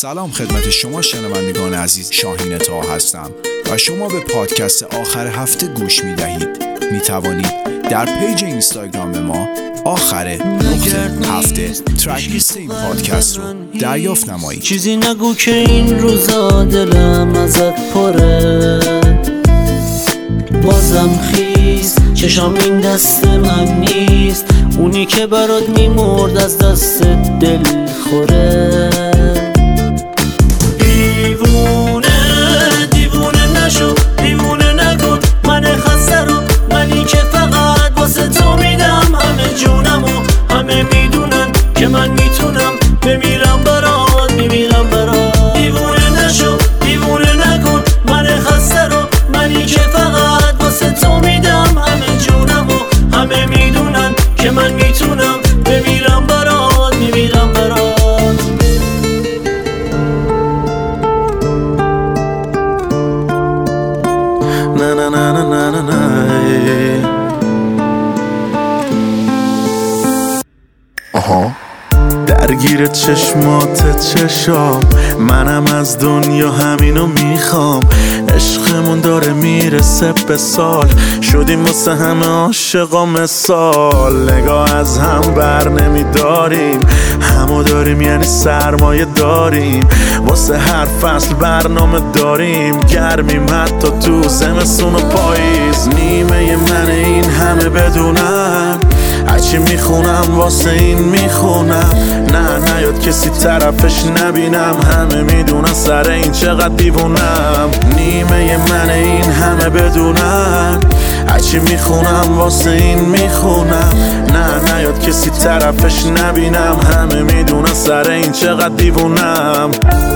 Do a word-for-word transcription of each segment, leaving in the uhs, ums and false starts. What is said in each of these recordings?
سلام خدمت شما شنوندگان عزیز، شاهین طاها هستم و شما به پادکست آخر هفته گوش می دهید. می توانید در پیج اینستاگرام ما آخر نقطه هفته ترک لیست این پادکست رو دریافت نمایید. چیزی نگو که این روزا دلم ازت پره، بازم خیز چشام این دست من نیست، اونی که برات میمرد از دست دل خوره. دیوونه دیوونه نشو، دیوونه نکن من خسته رو، منی که فقط واسه تو میدم همه جونم و همه میدونن که من میتونم بمیرم برات، میمیرم برات. دیوونه نشو، دیوونه نکن من خسته رو، منی که فقط واسه تو میدم همه جونم و همه میدونن که من میتونم بمیرم برات، میمیرم برات. نه نه نه نه نه نه. آها درگیر چشمات چشام، منم از دنیا همینو میخوام. عشقمون داره میرسه به سال، شدیم واسه همه عاشقا مثال. نگاه از هم بر نمیداریم، همو داریم یعنی سرمایه داریم. واسه هر فصل برنامه داریم، گرمیم حتی تو زمستون و پاییز. نیمه من این همه بدونم، هرچی میخونم واسه این میخونم. نه نیاد کسی طرفش نبینم، همه میدونن سر این چقدر دیوونم. نیمه من این همه بدونن، هرچی میخونم واسه این میخونم. نه نیاد کسی طرفش نبینم، همه میدونن سر این چقدر دیوونم.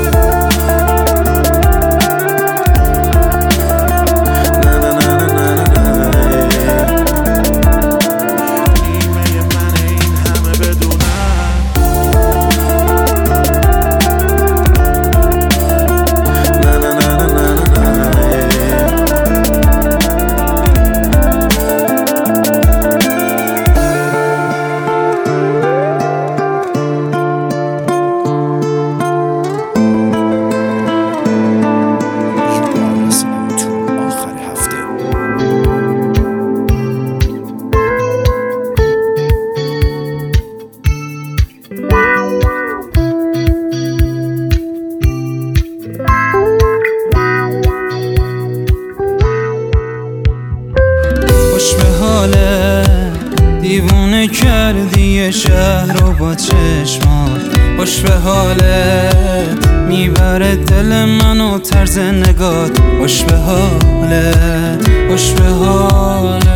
دیوونه کردی شهر رو با چشمات، خوش به حالت میبره دل منو طرز نگات. خوش به حالت، خوش به حالت.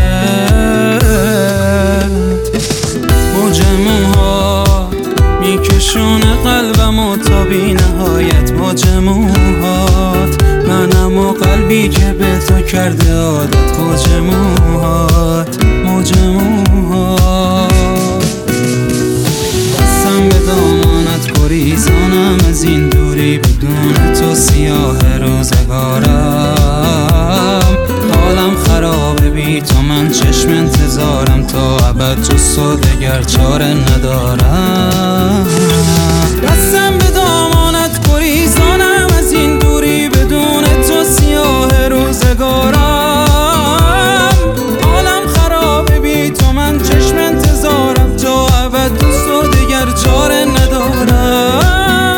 موج موهات میکشونه قلبمو تا بی نهایت. موج موهات منم و قلبی که به تو کرده عادت. موج موهات، موج موهات. دستم به دامانت گریزانم از این دوری، بدون تو سیاه روزگارم. حالم خرابه بی تو، من چشم انتظارم تا ابد جز تو دگر چاره ندارم. دستم به دامانت گریزانم از این دوری، بدون تو سیاه روزگارم. حالم خرابه بی تو، من چشم انتظارم تا ابد دوست تو دیگر چاره ندارم.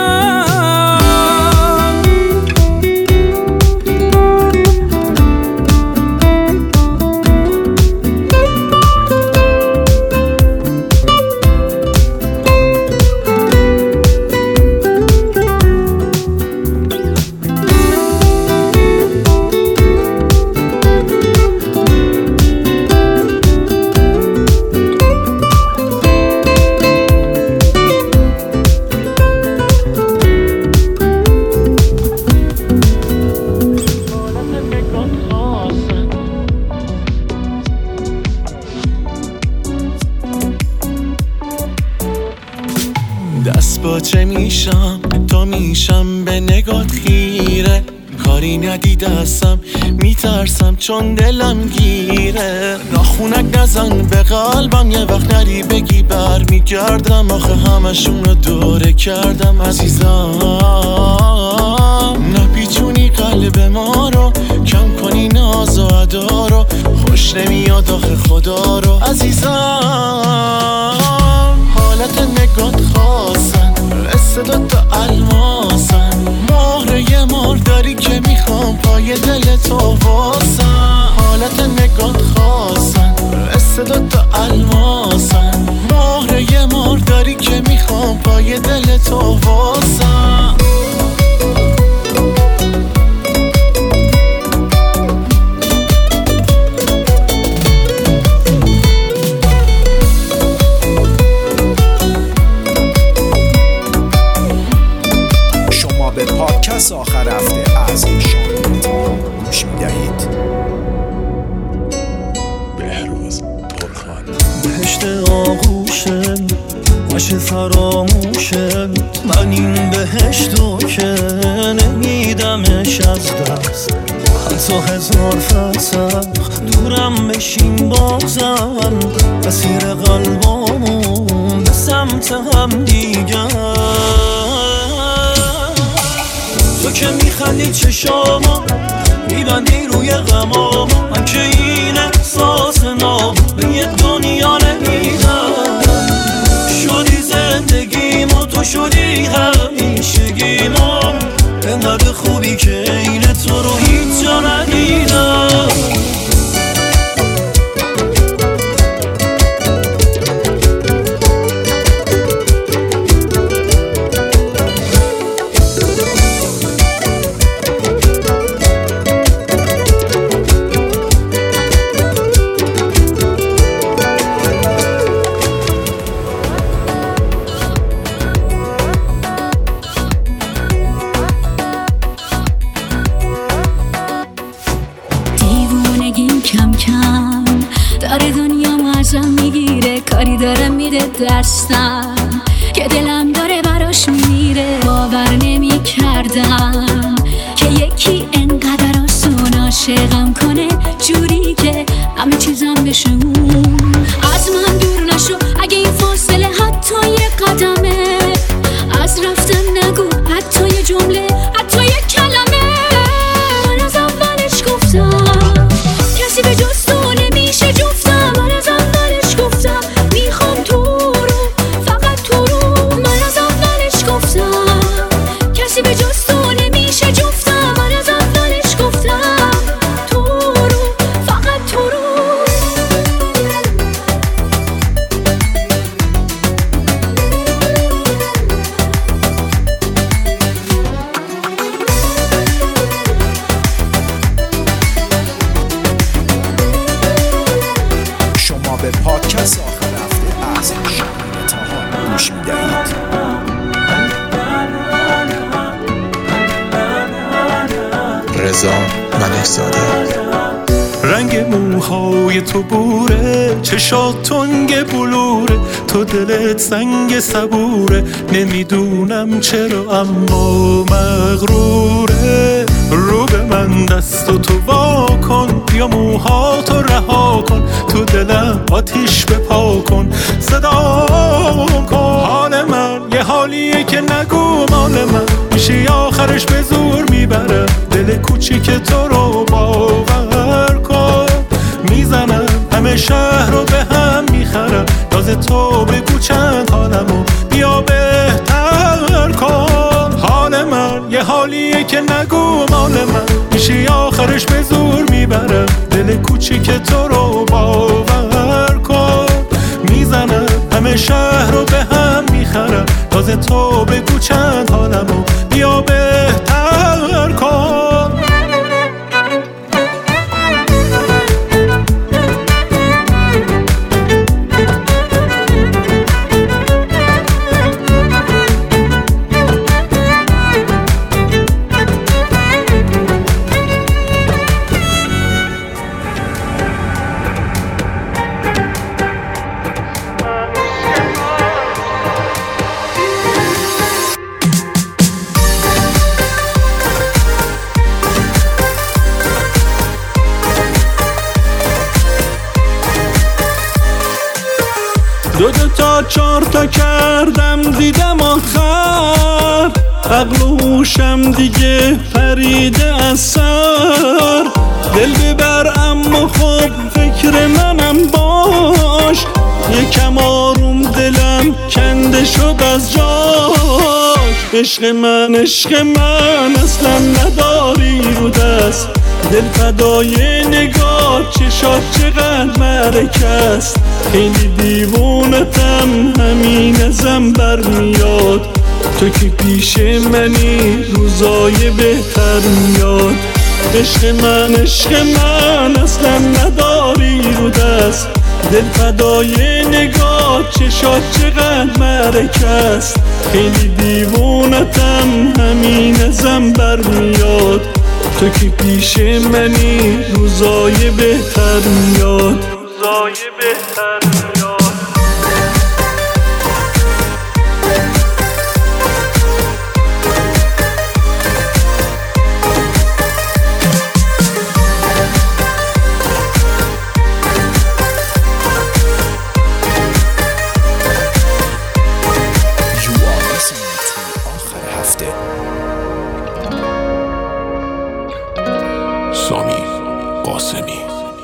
دست باچه میشم تا میشم به نگات خیره، کاری ندیدستم میترسم چون دلم گیره. ناخونک نزن به قلبم، یه وقت نری بگی بر میگردم. آخه همشون رو دوره کردم عزیزم، نمیاد آخه خدا رو عزیزم. حالت نگات خواستن قصه دوتا الماسن، مهره مرداری که میخوام پای دل تو واسن. حالت نگات خواستن قصه دوتا الماسن، مهره مرداری که میخوام پای دل تو واسن. پادکست آخر هفته از شاهین طاها گوش میدهید. بهروز پرخان. بهشت آغوشه باشه فراموشه، من این بهشتو که نمیدمش از دست. حتی هزار فرسخ دورم بشین بازم، مسیر قلبامون به سمت هم دیگر. تو که میخندی چشاما میبندی روی غماما، من که این احساس نام به یه دنیا نمیدم. شدی زندگیما تو شدی همیشگیما، انقدر خوبی که این تو رو هیچ جا ندیدم. دستم که دلم داره براش میمیره. باور نمی کردم که یکی انقدر آسون عاشقم کنه، جوری که همه چیزم بشون از من دور نشو. اگه این فاصله حتی یه قدمه، از رفتن نگو حتی یه جمله، حتی یه کلمه. من از اولش گفتم کسی به جز تو نمیشه جفتم. من از اولش گفتم میخوام تو کسی به جز تو نمیشه جفتم. من از اولش گفتم تو رو، فقط تو رو. شما به پادکست آخر هفته از شاهین طاها گوش میدهید. رضا ملک‌زاده. رنگ موهای تو بوره، چشات تنگ بلوره، تو دلت سنگ صبوره، نمیدونم چرا اما مغروره. رو به من دست و تو وا کن، یا موهاتو رها کن، تو دلم آتیش بپا کن، صدا کن. حال من یه حالیه که نگو مال من میشه، آخرش به زور میبره دل کوچیک تو رو باور کن. میزنم همه شهر رو به هم میخرم، راز تو بگو چند حالمو بیا بهتر کن. حال من یه حالیه که نگو مال من میشه، آخرش به زور میبره دل کوچیک تو رو باور کن. میزنم همه شهر رو به هم میخرم، راز تو بگو چند حالمو بیا بهتر کن. دو دو تا چار تا کردم دیدم آخر، عقل و هوشم دیگه پریده از سر. دل ببر اما خب فکر فکر منم باش، یکم آروم دلم کنده شد از جاش. عشق من عشق من اصلا نداری رو دست، دل فدای نگاه چشات چقدر مرک است. خیلی دیوونتم همین ازم برمیاد، تو که پیش منی روزای بهتر میاد. عشق من عشق من اصلا نداری رو دست، دل فدای نگاه چشات چقدر مرک است. خیلی دیوونتم همین ازم برمیاد، تو که پیش منی روزای بهتر میاد، روزای بهتر میاد. سامی قاسمی.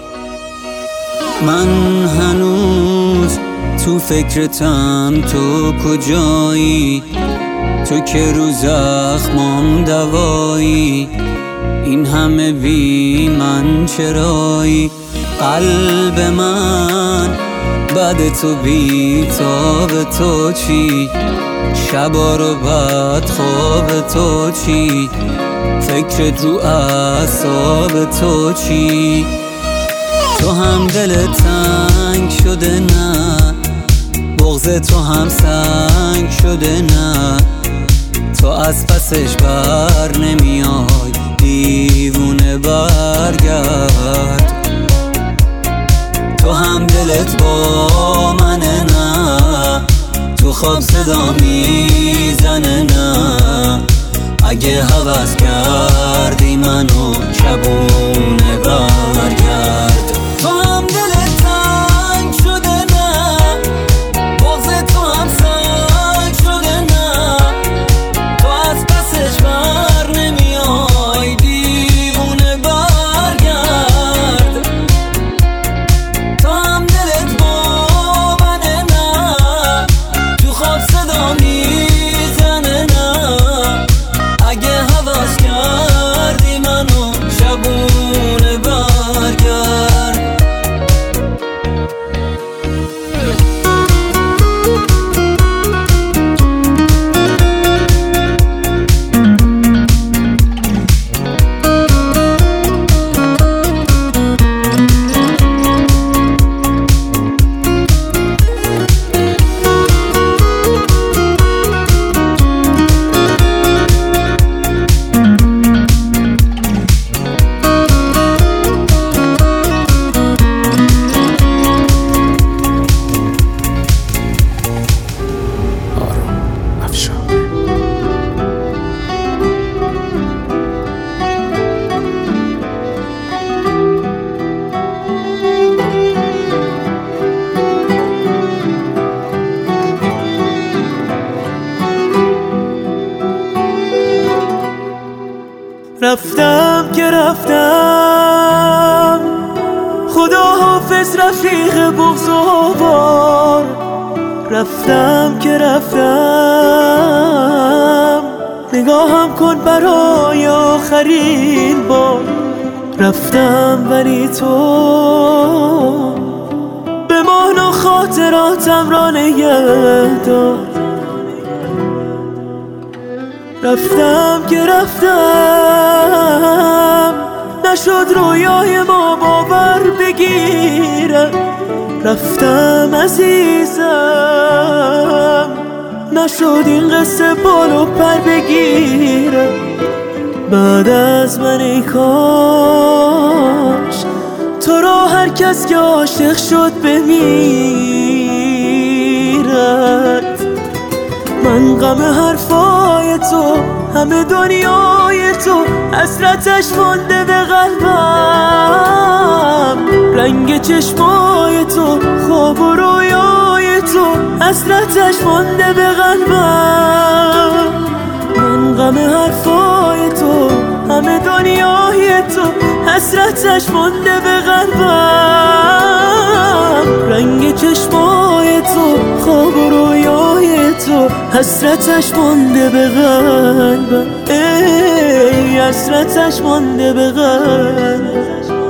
من هنوز تو فکرتم، تو کجایی؟ تو که رو زخمام دوایی، این همه بی من چرایی؟ قلب من بعد تو بی تاب تو چی؟ شبا رو بعد خواب تو چی؟ فکرت رو اعصاب تو چی؟ تو هم دل تنگ شده نه، بغض تو هم سنگ شده نه، تو از پسش بر نمیای دیوونه برگرد. تو هم دلت با منه نه، تو خواب صدا میزنه نه، اگه هوس کردی منو شبونه برگرد. تو هم دلت تنگ شده نه، بغض تو هم سنگ شده نه، تو از پسش بر نمیای دیوونه برگرد. تو هم دلت با منه نه، تو خواب صدا میزنه نه، اگه حواس کردی منو شبونه برگرد. رفتم که رفتم، خدا حافظ رفیق بغض و بار. رفتم که رفتم، نگاهم کن برای آخرین بار. رفتم ولی تو بمان و خاطراتم را نگه دار. رفتم که رفتم، نشد رویای ما باور بگیره. رفتم عزیزم، نشد این قصه بالو پر بگیره. بعد از من ای کاش تو را هر کس که عاشق شد بمیرد. من غم حرفای تو، همه دنیای تو، حسرتش مانده به قلبم. رنگ چشمای تو، خواب و رویای تو، حسرتش مانده به قلبم. من غم حرفای تو، همه دنیای تو، حسرتش مانده به قلبم، رنگ چشمای تو، خواب و رویای تو، حسرتش مانده به قلبم، ای حسرتش مانده به قلبم.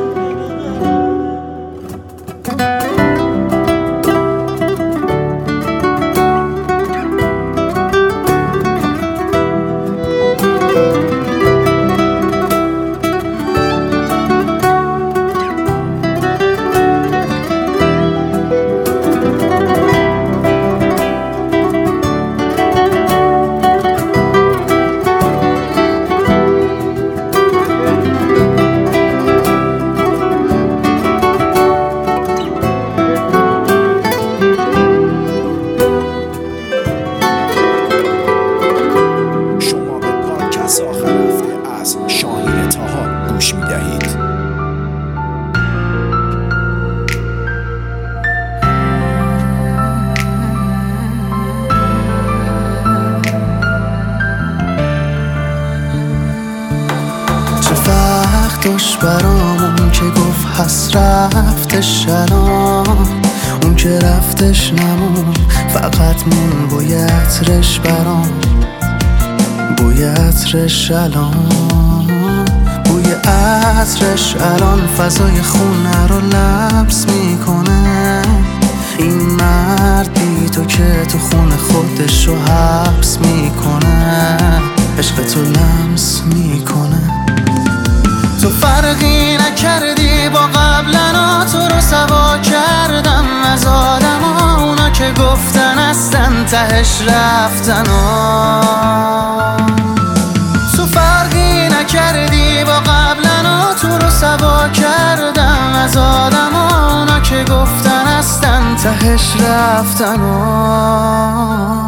داشت برامون که گفت هست رفتش الان، اون که رفتش نمون فقط مون بوی عطرش برام، بوی عطرش الان، بوی عطرش الان فضای خونه رو لمس میکنه. این مرد بی تو که تو خونه خودش رو حبس میکنه، عشق تو لمس میکنه. تو فرقی نکردی با قبلنا، تو رو سوا کردم از آدم ها، اونا که گفتن هستن تهش رفتن ها. تو فرقی نکردی با قبلنا، تو رو سوا کردم از آدم ها، اونا که گفتن هستن تهش رفتن ها.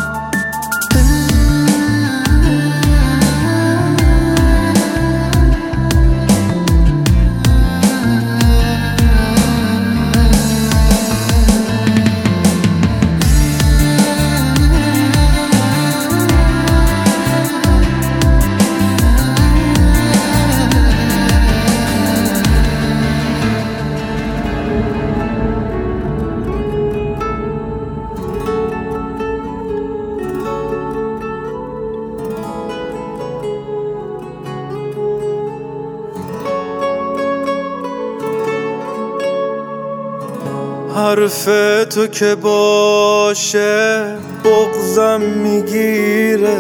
حرف تو که باشه بغضم میگیره،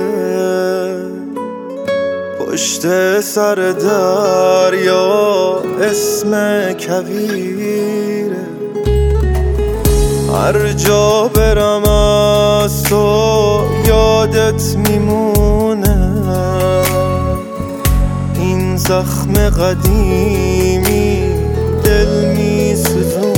پشت سر دریا اسم کویره. هر جا برم از تو یادت میمونه، این زخم قدیمی دل میسوزونه.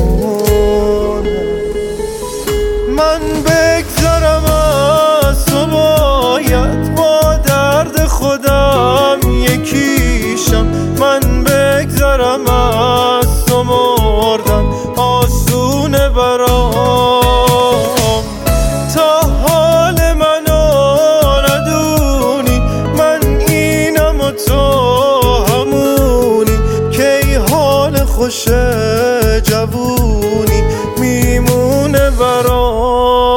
من بگذرم از تو باید با درد خودم یکیشم، من بگذرم از تو مردن آسونه برام. تا حال منو ندونی من اینم و تو همونی، کی حال خوش جوونی میمونه برام.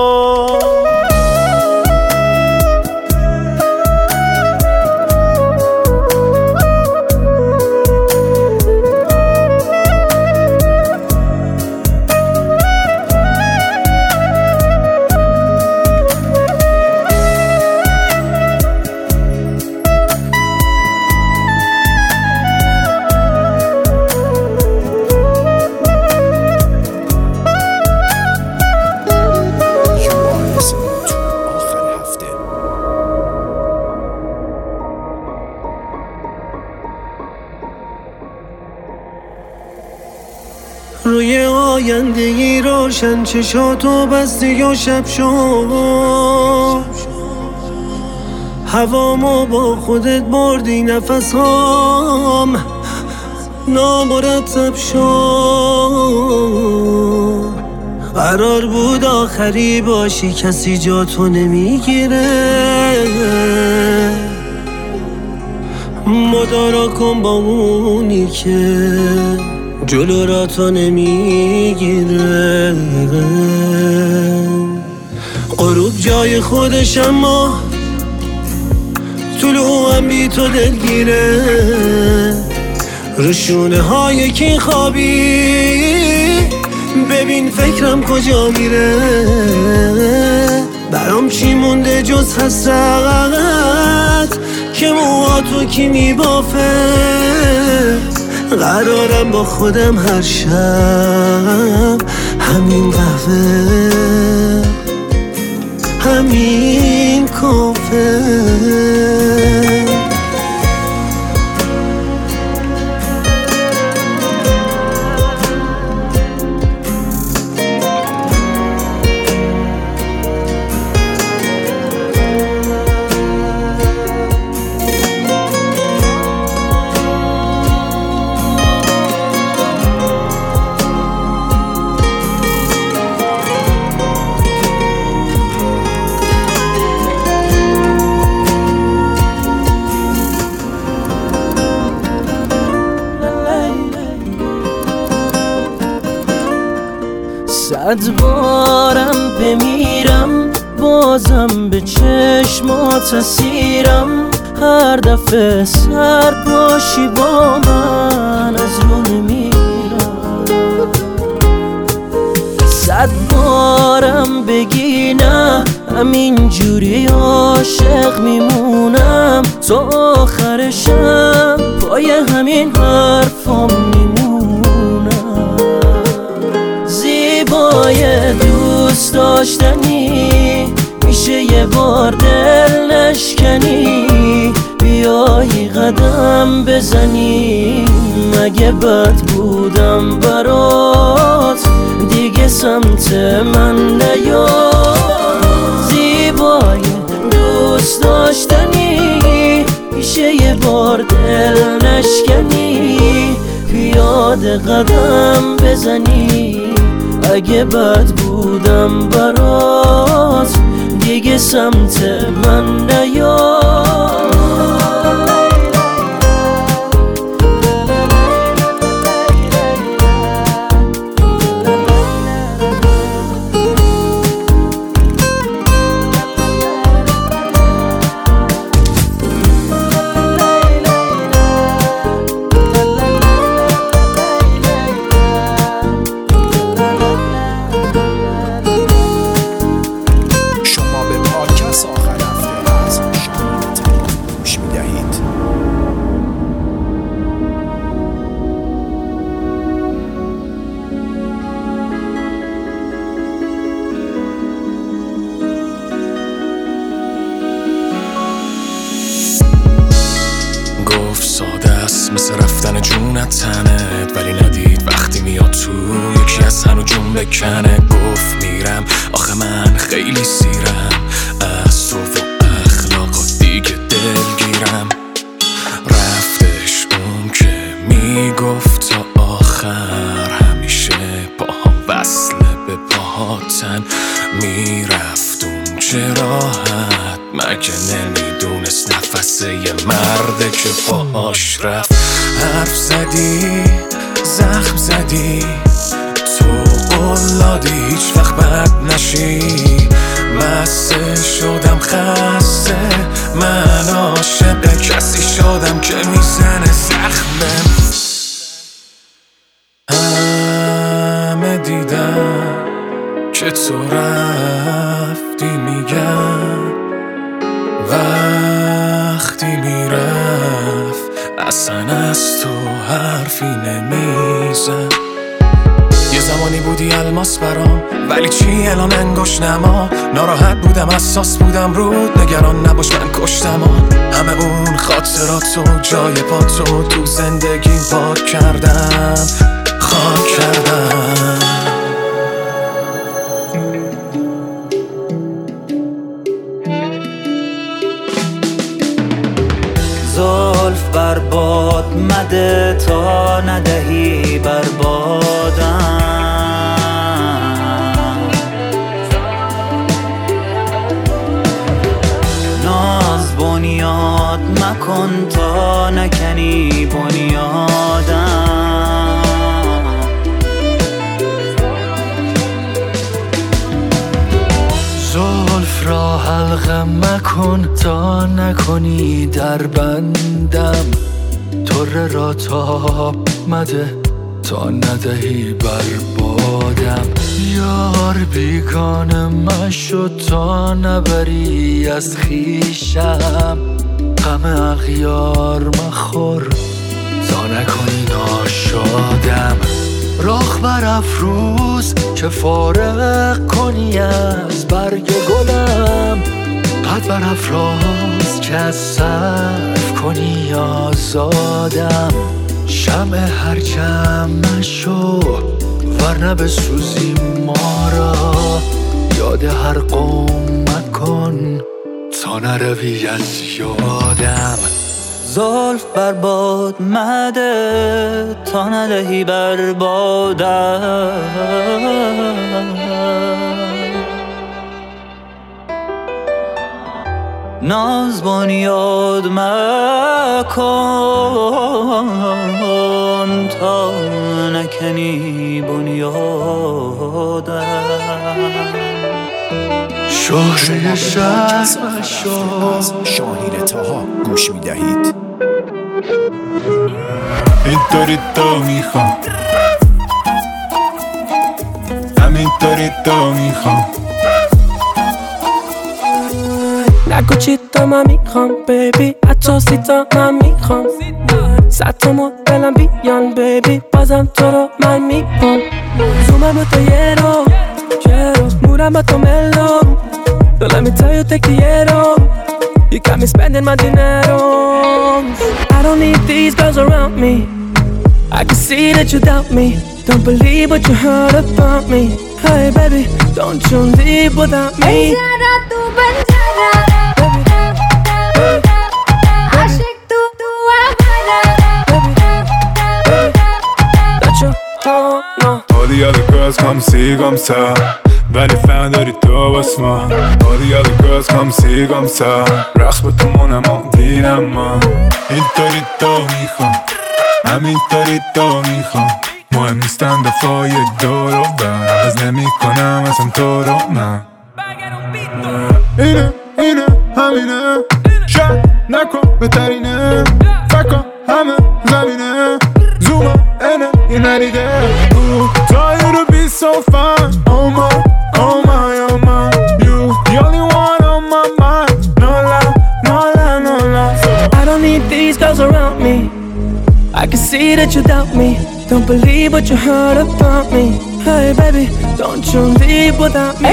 روی آیندگی روشن چشاتو بستی و شب شد، هوامو با خودت بردی، نفسام نامرتب شد. قرار بود آخری باشی کسی جاتو نمیگیره، مدارا کن با اونی که جلو را تو نمیگیره. غروب جای خودش اما طلوع هم بی تو دلگیره. روشونه های کی خوابی ببین فکرم کجا میره. برام چی مونده جز حسرت که موها تو کی میبافه. قرارم با خودم هر شب همین قهوه همین کافه. صد بارم بمیرم بازم به چشمات اسیرم. هر دفعه سر باشی با من از رو نمیرم. صد بارم بگی نه همین جوری عاشق میمونم. تا آخرشم پای همین حرفام میمونم. زیبای دوست داشتنی میشه یه بار دل نشکنی. بیایی قدم بزنی مگه بد بودم برات دیگه سمت من نیا. زیبای دوست داشتنی میشه یه بار دل نشکنی. پیاده قدم بزنی اگه بد بودم برات دیگه سمت من نیا. مثل رفتن جونت تنت ولی ندید وقتی میاد تو یکی از هنو جون بکنه. گفت میرم آخه من خیلی سیرم از تو و اخلاقات دیگه دلگیرم. رفتش اون که میگفت تا آخر همیشه پاها وصله به پاهاتن. میرفت اون چه راحت مگه نمیدونست نفسه یه مرده که پاهاش رفت. حرف زدی زخم زدی تو قلادی هیچ وقت بد نشی. مسته شدم خسته من عاشق کسی شدم که میزنه زخمم. همه دیدم که تو رفتی میگم وقتی میرفت اصلا از تو حرفی نمیزن. یه زمانی بودی الماس برام ولی چی الان انگوش نما. ناراحت بودم حساس بودم رود نگران نباش من کشتم. همه اون خاطراتو جای پاتو تو زندگی پاک کردم خاک کردم. زلف بر باد مده تا ندهی بربادم. ناز بنیاد مکن مکن تا نکنی بنیادم. زلف را حلقه مکن تا نکنی در بندم. طره را تاب مده تا ندهی بربادم. یار بیگانه مشو تا نبری از خویشم. غم اغیار مخور تا نکنی ناشادم. راخ برافروز که فارغ کنی از برگ گلم. قد برافراز که از صرف کنی آزادم. شمع هر جمع مشو ورنه بسوزی ما را. یاد هر قوم مکن تا نروی از یادم. زلف بر باد مده تا ندهی بربادم. ناز بنیاد مکن تا نکنی بنیادم. شهره شهر شاهین طاها گوش میدهید. اینطوری تو میخوام، همینطوری تو میخوام. نگو چی تا من میخوام بیبی، حتی سی تا من میخوام. صد تا مدلم بیان بیبی، بازم تو رو من میخوام. زومم با تو یه رو چرا مورم با تو ملو. Don't let me tell you take the arrow. You got me spending my dinero. I don't need these girls around me. I can see that you doubt me. Don't believe what you heard about me. Hey baby, don't you leave without me. All the other girls come see come ça. ولی فهم داری تو باس ما. All the other girls come see come ça. رقص با تو مونم و دیرم ما. اینطوری تو میخوام، همینطوری تو میخوام. مهم نیستن دفاع دور و بر. عوض نمی کنم اصلا تو رو من. اینه اینه همینه. شک نکن بهترینه. فکر همه زمینه. زوما اینه این ندیده. Tell you to be so fine. Oh my, oh my, oh my. You, the only one on my mind. No lie, no lie, no lie. I don't need these girls around me. I can see that you doubt me. Don't believe what you heard about me. Hey baby, don't you leave without me.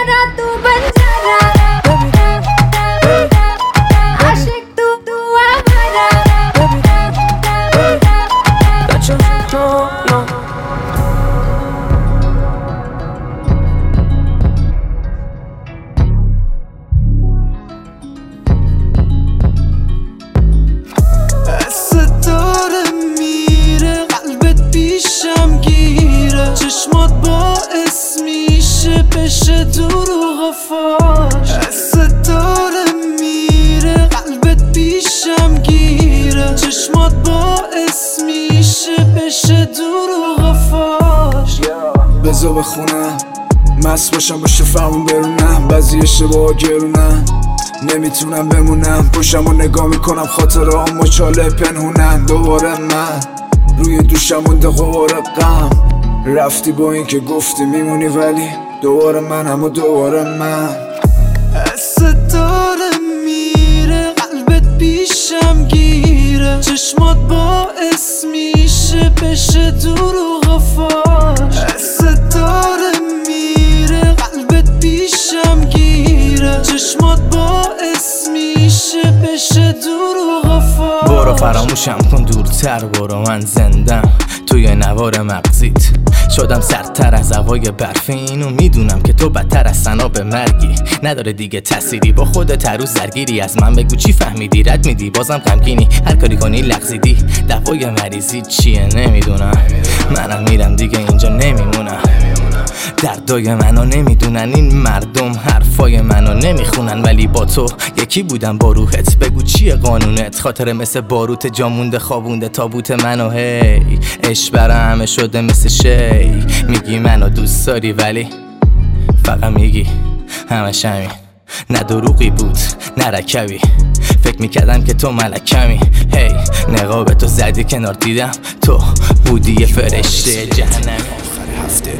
چشمات باعث میشه بشه دروغ فاش. حست داره میره قلبت پیشم گیره. چشمات باعث میشه بشه دروغ فاش. بذار بخونم مست باشم با شفمون برونم. بعضی اشتباه گرونم نمیتونم بمونم. پشتم و نگاه میکنم خاطره هم مچاله پنهونم. دوباره من روی دوشم مونده غبار غم. رفتی با این که گفتی میمونی ولی دوباره من هم و دوباره من. حست داره میره قلبت پیشم گیره. چشمات باعث میشه بشه دروغ فاش. حست داره میره قلبت پیشم گیره. چشمات باعث میشه بشه دروغ فاش. برو فراموشم کن دورتر برو، من زندم توی نوار مغزیت. شدم سردتر از هوای برفی. اینو میدونم که تو بدتر از سناب مرگی. نداره دیگه تأثیری با خودت هر روز درگیری. از من بگو چی فهمیدی رد میدی بازم غمگینی. هر کاری کنی لغزیدی. دوای مریضی چیه نمیدونم. منم میرم دیگه اینجا نمیمونم. دردای منو نمیدونن این مردم، حرفای منو نمیخونن، ولی با تو یکی بودم با روحت. بگو چیه قانونت؟ خاطر مثل باروت جا مونده خوابونده تابوت منو. هی عشق برا همه شده مثل شی، میگی منو دوست داری ولی فقط میگی همش همین. نه دروغی بود نه رکبی، فکر میکردم که تو ملکمی. هی نقاب تو زدی کنار، دیدم تو بودی یه فرشته جهنمی. آخر هفته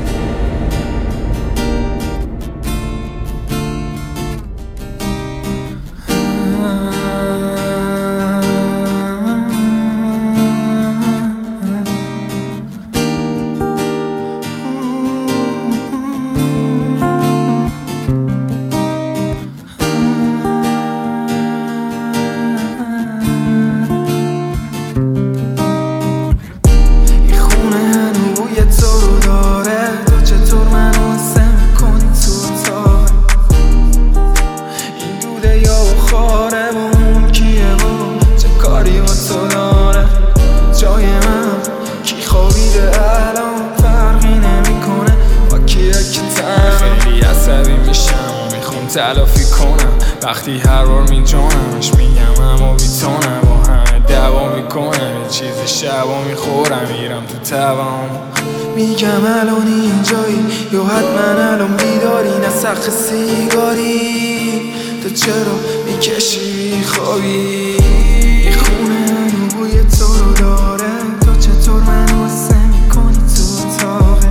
تلافی کنم وقتی هر بار میجانمش، میگم اما بیتانم با همه دوا میکنم، یه چیز شبا میخورم میرم تو تبام. میگم الان اینجایی یا حتما الان بیداری، نه سخت سیگاری تو چرا میکشی میخوابی؟ این خونه بوی تو رو داره، تو چطور منو واسه میکنی تو اتاقه؟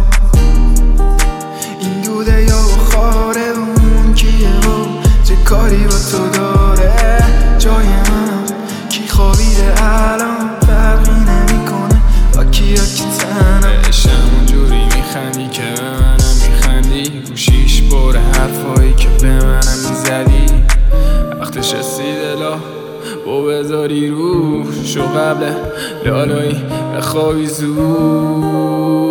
این دوده یا بخاره اون کیه و چه کاری با تو داره؟ جای من کی خوابیده الان فرقی نمیکنه با کیا کی تنم. بهشم اونجوری میخندی که به منم میخندی، گوشیش بره حرفایی که به منم میزدی. وقتش رسیده لا و بذاری روح شو قبل لالایی بخوابی زود.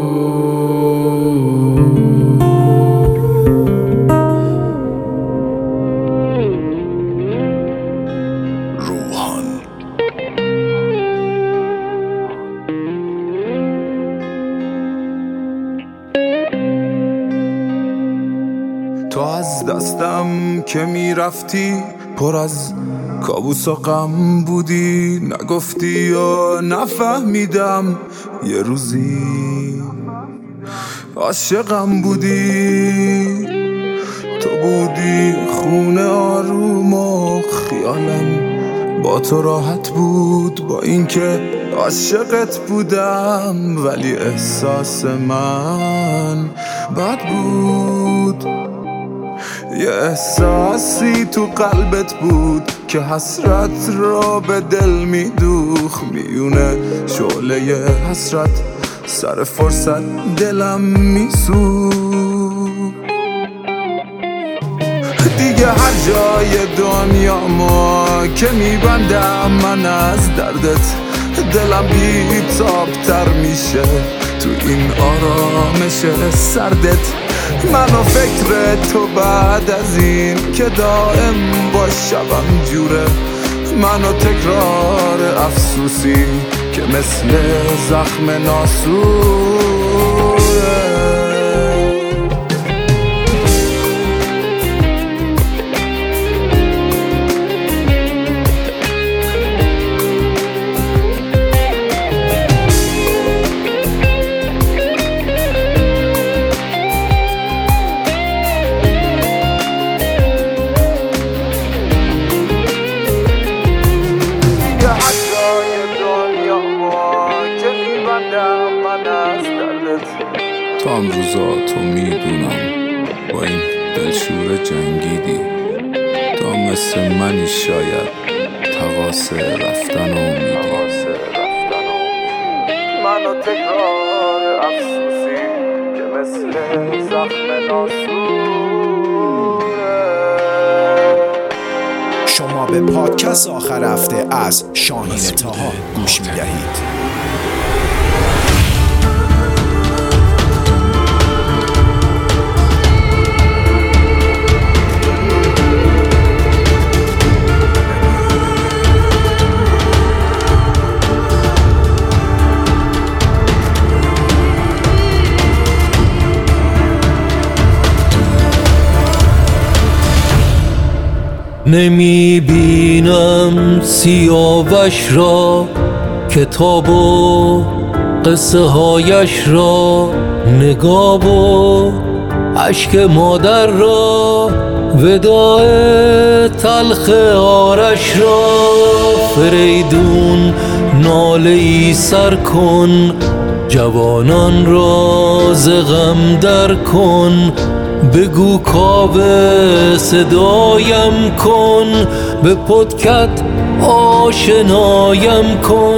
تو از دستم که میرفتی پر از کابوس و غم بودی، نگفتی یا نفهمیدم یه روزی عاشقم بودی. تو بودی خونه آروم و خیالم با تو راحت بود، با اینکه عاشقت بودم ولی احساس من بد بود. یه احساسی تو قلبت بود که حسرت را به دل میدوخ، میونه شعله حسرت سر فرصت دلم میسوخت. دیگه هر جای دنیا ما که میبندم من از دردت، دلم بی‌تاب‌تر میشه تو این آرامش سردت. منو فکر تو بعد از این که دائم با شبم جوره، منو تکرار افسوسی که مثل زخم ناسوره. تو هم روزا تو میدونم با این دلشوره جنگیدی، تو هم مثل منی شاید تقاس رفتن و امیدی. منو تکرار افسوسی که مثل زخم ناسوره. شما به پادکست آخر هفته از شاهین طاها گوش میدهید. نمی بینم سیاوش را، کتاب و قصه هایش را، نگاه و عشق مادر را، وداع تلخ آرش را. فریدون ناله ای سر کن، جوانان را ز غم در کن. بگو کاوه صدایم کن، به پدکت آشنایم کن.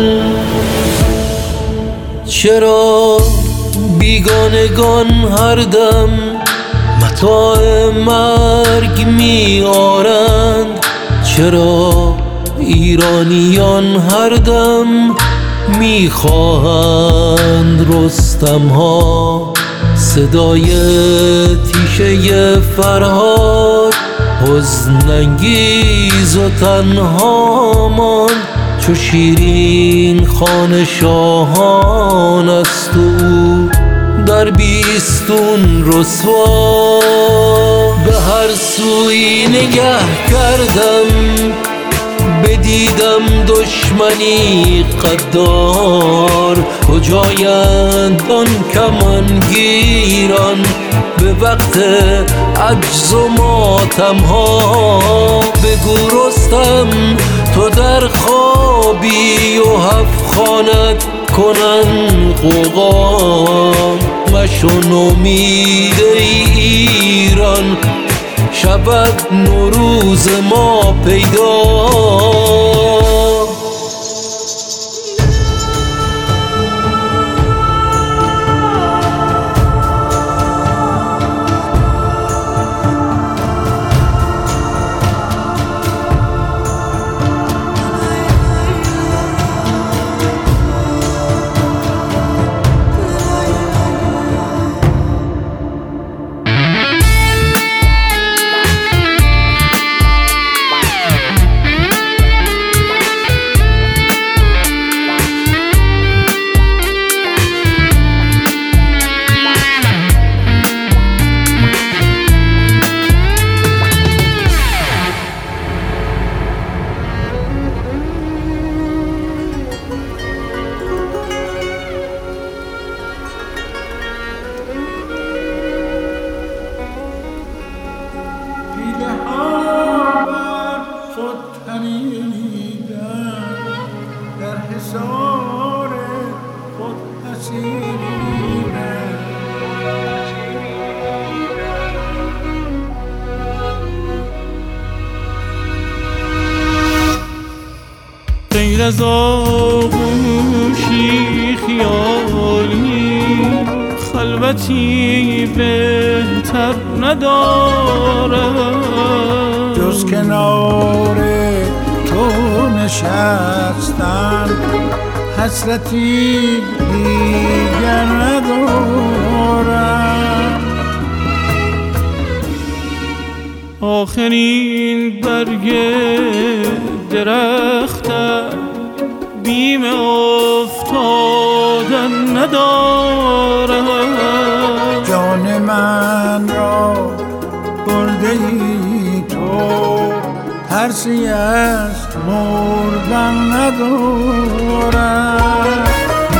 چرا بیگانگان هر دم متاع مرگ می آرند؟ چرا ایرانیان هر دم می خواهند رستم ها؟ صدای تیشه فرهاد حزن انگیز و تنها ماند، چو شیرین خان شاهان است او در بیستون رسوا. به هر سوی نگه کردم بدیدم دشمنی قدار، کجایند آن کمانگیران به وقت عجز و ماتم ها؟ بگو رستم تو در خوابی و هفت خانت کنن غوغا. مشو نومید ای ایران، شود نوروز ما پیدا. غیر از آغوشی خیالی خلوتی بهتر ندارم، جز کنار تو نشستن حسرتی دیگر ندارم. آخرین برگ درختم بیم افتادن ندارم. جان من را برده ای تو، ترسی از مردن ندارم.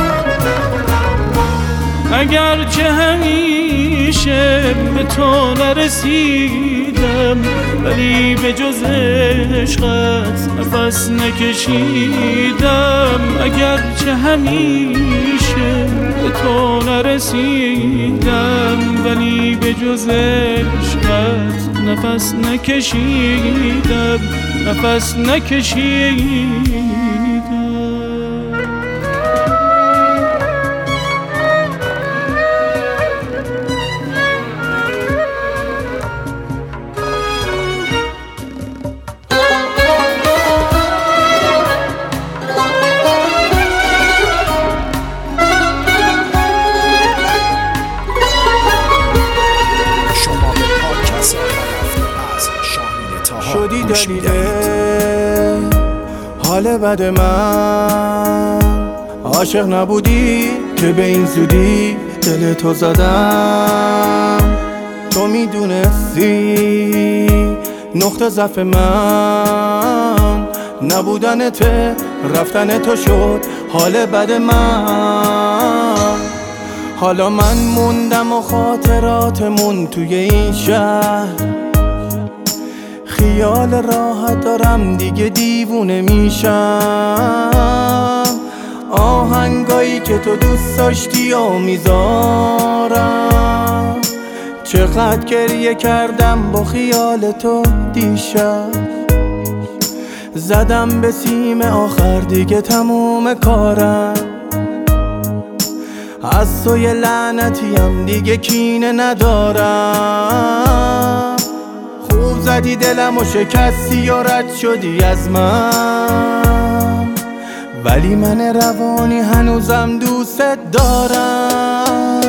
اگرچه همیشه به تو نرسیدم، ولی به جز عشقت نفس نکشیدم. اگرچه همیشه به تو نرسیدم، ولی به جز عشقت نفس نکشیدم، نفس نکشیدم. شدی دلیل حال بد من، عاشق نبودی که به این زودی دل تو زدم. تو میدونستی نقطه ضعف من نبودنته، رفتن تو شد حال بد من. حالا من موندم و خاطراتمون توی این شهر، خیال راحت دارم دیگه دیوونه میشم. آهنگایی که تو دوست داشتی و میذارم، چقدر گریه کردم با خیال تو دیشب. زدم به سیم آخر دیگه تموم کارم، از تو یه لعنتیم دیگه کینه ندارم. خوب زدی دلم و شکستی و رد شدی از من، ولی من روانی هنوزم دوستت دارم.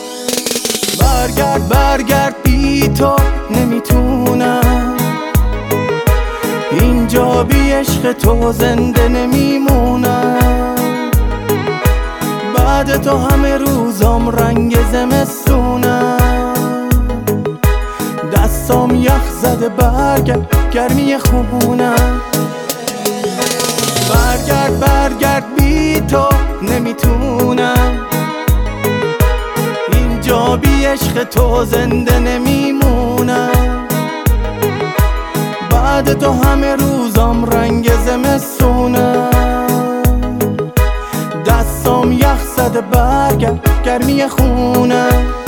برگرد برگرد بی تو نمیتونم، اینجا بی عشق تو زنده نمیمونم. بعد تو همه روزام رنگ زمستونم، دستام یخ زده برگرد گرمی خونم. برگرد برگرد بی تو نمیتونم، اینجا بی عشق تو زنده نمیمونم. بعد تو همه روزام رنگ زمستونم، دستام یخ زده برگرد گرمی خونم.